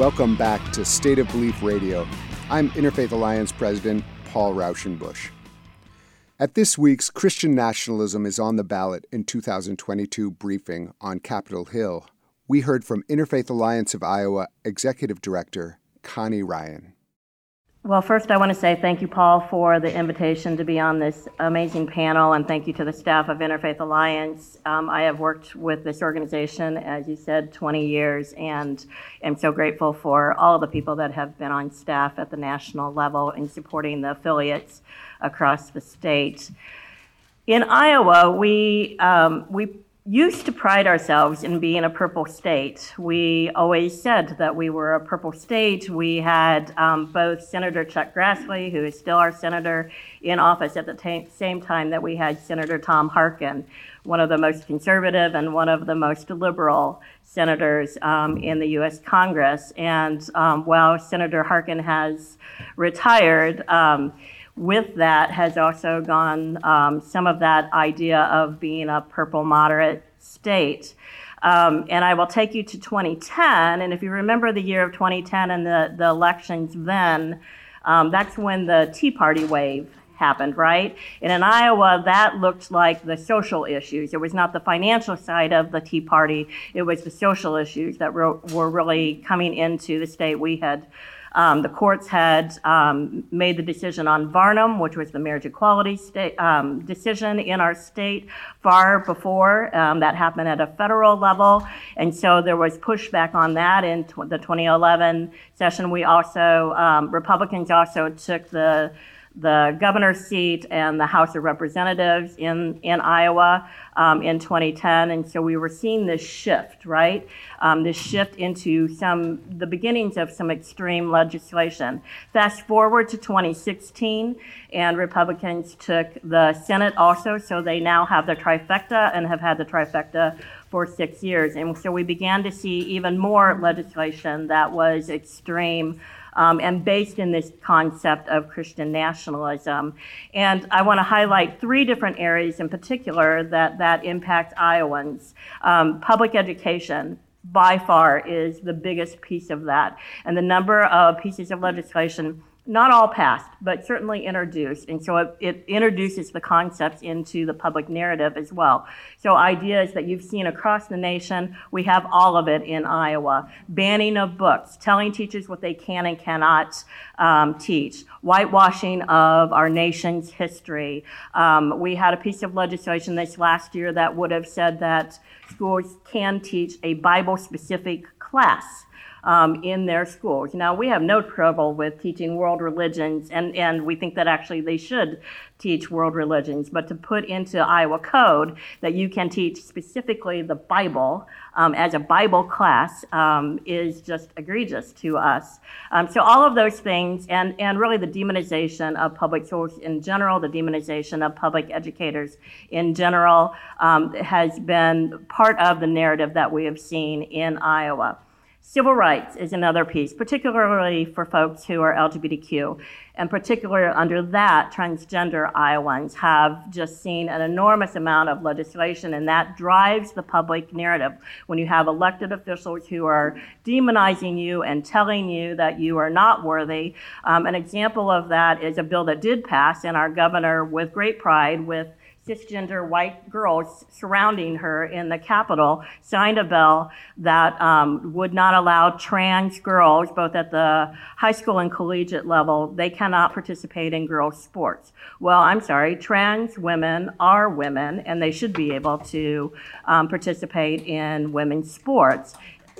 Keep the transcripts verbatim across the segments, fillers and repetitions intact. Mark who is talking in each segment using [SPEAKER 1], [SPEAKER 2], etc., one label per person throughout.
[SPEAKER 1] welcome back to State of Belief Radio. I'm Interfaith Alliance President Paul Rauschenbusch. At this week's Christian Nationalism is on the Ballot in two thousand twenty-two briefing on Capitol Hill, we heard from Interfaith Alliance of Iowa Executive Director Connie Ryan.
[SPEAKER 2] Well, first I want to say thank you, Paul, for the invitation to be on this amazing panel, and thank you to the staff of Interfaith Alliance. Um, I have worked with this organization, as you said, twenty years, and am so grateful for all of the people that have been on staff at the national level in supporting the affiliates across the state. In Iowa, we um, we used to pride ourselves in being a purple state. We always said that we were a purple state. We had um, both Senator Chuck Grassley, who is still our senator, in office at the t- same time that we had Senator Tom Harkin, one of the most conservative and one of the most liberal senators um, in the U S Congress. And um, while Senator Harkin has retired, um, with that has also gone um, some of that idea of being a purple moderate state. Um, and I will take you to twenty ten, and if you remember the year of twenty ten and the, the elections then, um, that's when the Tea Party wave happened, right? And in Iowa, that looked like the social issues. It was not the financial side of the Tea Party, it was the social issues that were, were really coming into the state. We had Um, the courts had um, made the decision on Varnum, which was the marriage equality state, um, decision in our state far before um, that happened at a federal level. And so there was pushback on that in tw- the twenty eleven session. We also, um, Republicans also took the the governor's seat and the House of Representatives in, in Iowa um, in twenty ten. And so we were seeing this shift, right? Um, this shift into some, the beginnings of some extreme legislation. Fast forward to twenty sixteen, and Republicans took the Senate also, so they now have the trifecta and have had the trifecta for six years. And so we began to see even more legislation that was extreme, Um, and based in this concept of Christian nationalism. And I want to highlight three different areas in particular that, that impact Iowans. Um, public education, by far, is the biggest piece of that. And the number of pieces of legislation, not all passed, but certainly introduced. And so it, it introduces the concepts into the public narrative as well. So ideas that you've seen across the nation, we have all of it in Iowa. Banning of books, telling teachers what they can and cannot um, teach, whitewashing of our nation's history. Um, we had a piece of legislation this last year that would have said that schools can teach a Bible-specific class Um, in their schools. Now, we have no trouble with teaching world religions, and, and we think that actually they should teach world religions, but to put into Iowa code that you can teach specifically the Bible um, as a Bible class um, is just egregious to us. Um, so all of those things, and, and really the demonization of public schools in general, the demonization of public educators in general, um, has been part of the narrative that we have seen in Iowa. Civil rights is another piece, particularly for folks who are L G B T Q. And particularly under that, transgender Iowans have just seen an enormous amount of legislation, and that drives the public narrative. When you have elected officials who are demonizing you and telling you that you are not worthy, um, an example of that is a bill that did pass, and our governor, with great pride, with cisgender white girls surrounding her in the Capitol, signed a bill that um, would not allow trans girls, both at the high school and collegiate level, they cannot participate in girls' sports. Well, I'm sorry, trans women are women, and they should be able to um, participate in women's sports.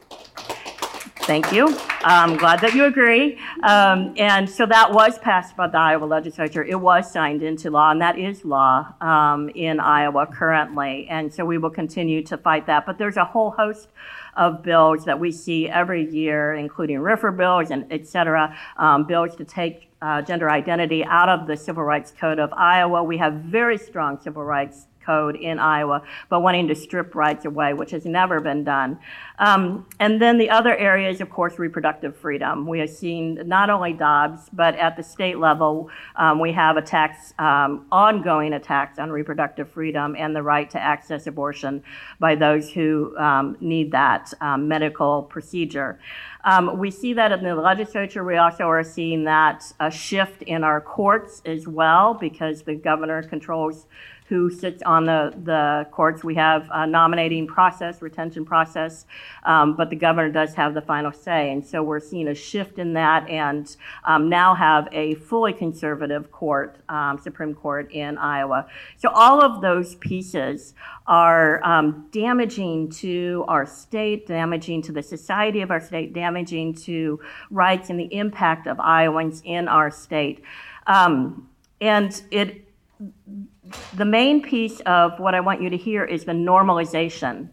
[SPEAKER 2] Thank you. I'm glad that you agree. Um, and so that was passed by the Iowa legislature. It was signed into law, and that is law um, in Iowa currently. And so we will continue to fight that. But there's a whole host of bills that we see every year, including RIFRA bills and et cetera, um, bills to take uh, gender identity out of the Civil Rights Code of Iowa. We have very strong civil rights code in Iowa, but wanting to strip rights away, which has never been done. Um, and then the other area is, of course, reproductive freedom. We have seen not only Dobbs, but at the state level, um, we have attacks, um, ongoing attacks on reproductive freedom and the right to access abortion by those who um, need that um, medical procedure. Um, we see that in the legislature. We also are seeing that a shift in our courts as well, because the governor controls who sits on the, the courts. We have a nominating process, retention process, um, but the governor does have the final say. And so we're seeing a shift in that, and um, now have a fully conservative court, um, Supreme Court in Iowa. So all of those pieces are um, damaging to our state, damaging to the society of our state, damaging to rights and the impact of Iowans in our state. Um, and it, the main piece of what I want you to hear is the normalization.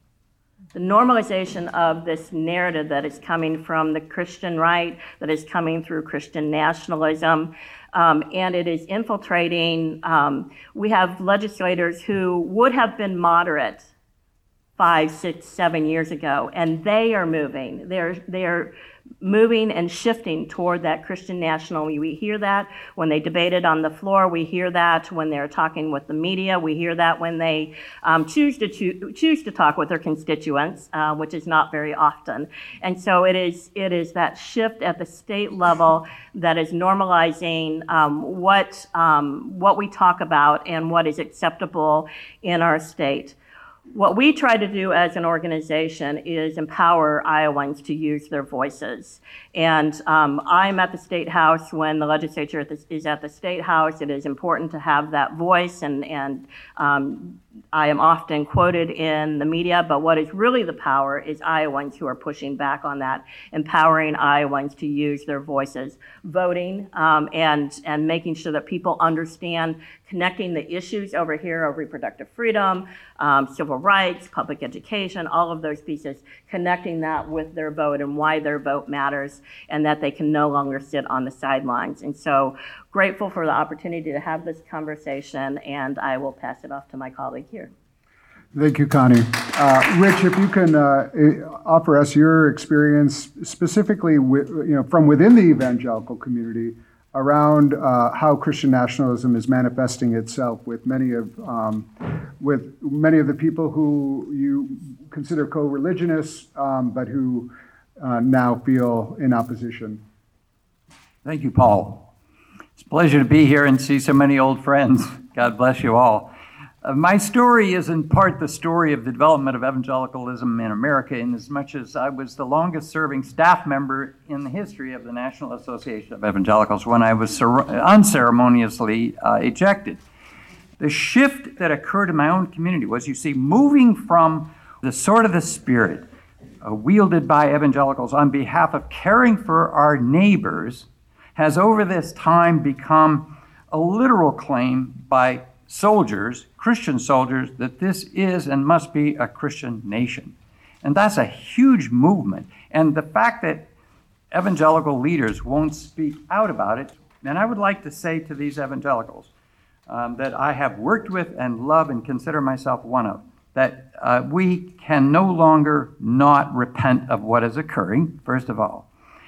[SPEAKER 2] The normalization of this narrative that is coming from the Christian right, that is coming through Christian nationalism, um, and it is infiltrating. Um, we have legislators who would have been moderate five, six, seven years ago, and they are moving. They're they're moving and shifting toward that Christian national. We hear that when they debated on the floor. We hear that when they're talking with the media. We hear that when they um, choose to choo- choose to talk with their constituents, uh, which is not very often. And so it is it is that shift at the state level that is normalizing um, what um, what we talk about and what is acceptable in our state. What we try to do as an organization is empower Iowans to use their voices. And um, I'm at the State House when the legislature is at the State House. It is important to have that voice, and, and um, I am often quoted in the media, but what is really the power is Iowans who are pushing back on that, empowering Iowans to use their voices, voting, um, and, and making sure that people understand, connecting the issues over here of reproductive freedom, um, civil rights, public education, all of those pieces, connecting that with their vote and why their vote matters, and that they can no longer sit on the sidelines. And so grateful for the opportunity to have this conversation, and I will pass it off to my colleague here.
[SPEAKER 1] Thank you, Connie. Uh, Rich, if you can uh, offer us your experience specifically with, you know, from within the evangelical community around uh, how Christian nationalism is manifesting itself with many of um, with many of the people who you consider co-religionists, um, but who uh, now feel in opposition.
[SPEAKER 3] Thank you, Paul. It's a pleasure to be here and see so many old friends. God bless you all. Uh, my story is in part the story of the development of evangelicalism in America, in as much as I was the longest serving staff member in the history of the National Association of Evangelicals when I was cer- unceremoniously uh, ejected. The shift that occurred in my own community was, you see, moving from the sword of the Spirit uh, wielded by evangelicals on behalf of caring for our neighbors has over this time become a literal claim by soldiers, Christian soldiers, that this is and must be a Christian nation. And that's a huge movement. And the fact that evangelical leaders won't speak out about it, and I would like to say to these evangelicals um, that I have worked with and love and consider myself one of, that uh, we can no longer not repent of what is occurring, first of all,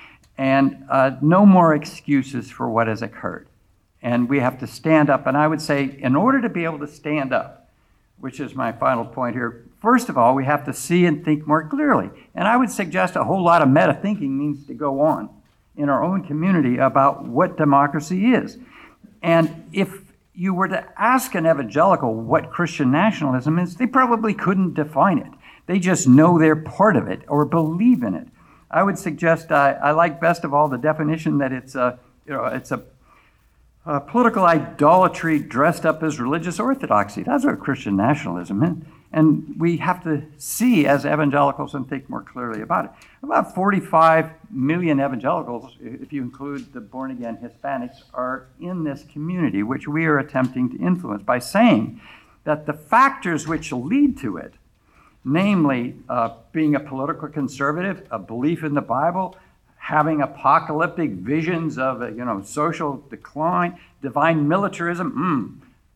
[SPEAKER 3] and uh, no more excuses for what has occurred. And we have to stand up. And I would say, in order to be able to stand up, which is my final point here, first of all, we have to see and think more clearly. And I would suggest a whole lot of meta-thinking needs to go on in our own community about what democracy is. And if you were to ask an evangelical what Christian nationalism is, they probably couldn't define it. They just know they're part of it or believe in it. I would suggest, uh, I like best of all the definition that it's a, you know, it's a Uh, political idolatry dressed up as religious orthodoxy. That's what Christian nationalism is. And we have to see as evangelicals and think more clearly about it. About forty-five million evangelicals, if you include the born-again Hispanics, are in this community, which we are attempting to influence by saying that the factors which lead to it, namely uh, being a political conservative, a belief in the Bible, having apocalyptic visions of, you know, social decline, divine militarism, mm,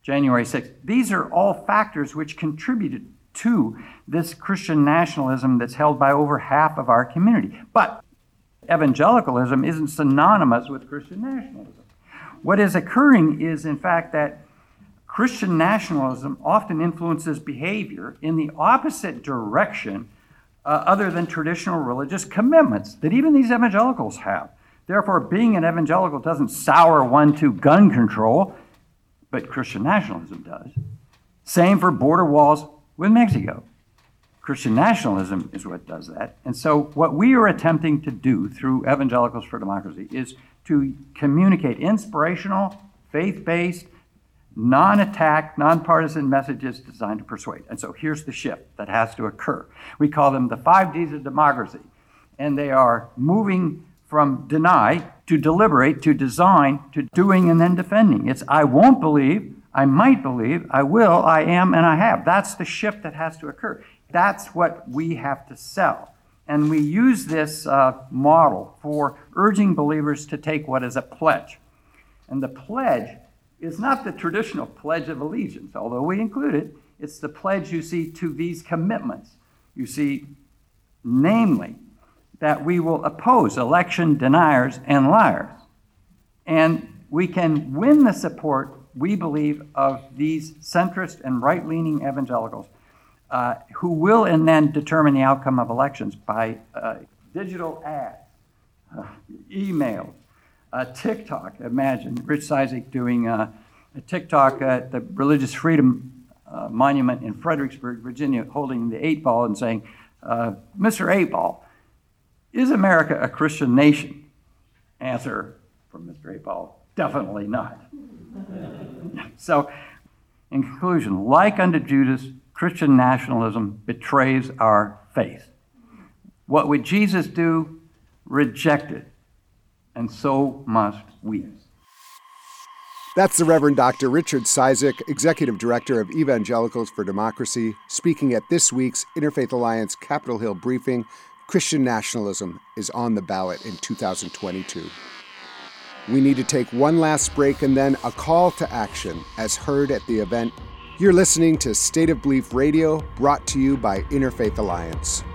[SPEAKER 3] January sixth. These are all factors which contributed to this Christian nationalism that's held by over half of our community. But evangelicalism isn't synonymous with Christian nationalism. What is occurring is, in fact, that Christian nationalism often influences behavior in the opposite direction uh, other than traditional religious commitments that even these evangelicals have. Therefore, being an evangelical doesn't sour one to gun control, but Christian nationalism does. Same for border walls with Mexico. Christian nationalism is what does that. And so what we are attempting to do through Evangelicals for Democracy is to communicate inspirational, faith-based, non-attack, non-partisan messages designed to persuade. And so here's the shift that has to occur. We call them the five Ds of democracy. And they are moving from deny to deliberate to design to doing and then defending. It's I won't believe, I might believe, I will, I am, and I have. That's the shift that has to occur. That's what we have to sell. And we use this uh, model for urging believers to take what is a pledge. And the pledge is not the traditional Pledge of Allegiance, although we include it. It's the pledge you see to these commitments. You see, namely, that we will oppose election deniers and liars. And we can win the support, we believe, of these centrist and right-leaning evangelicals uh, who will and then determine the outcome of elections by uh, digital ads, uh, emails, uh, TikTok. Imagine Rich Cizik doing uh, a TikTok at the Religious Freedom uh, Monument in Fredericksburg, Virginia, holding the eight ball and saying, uh, Mister Eight Ball, is America a Christian nation? Answer from Mister Eight Ball, definitely not. So, in conclusion, like unto Judas, Christian nationalism betrays our faith. What would Jesus do? Reject it. And so must we.
[SPEAKER 1] That's the Reverend Doctor Richard Cizik, Executive Director of Evangelicals for Democracy, speaking at this week's Interfaith Alliance Capitol Hill briefing. Christian nationalism is on the ballot in two thousand twenty-two. We need to take one last break and then a call to action as heard at the event. You're listening to State of Belief Radio, brought to you by Interfaith Alliance.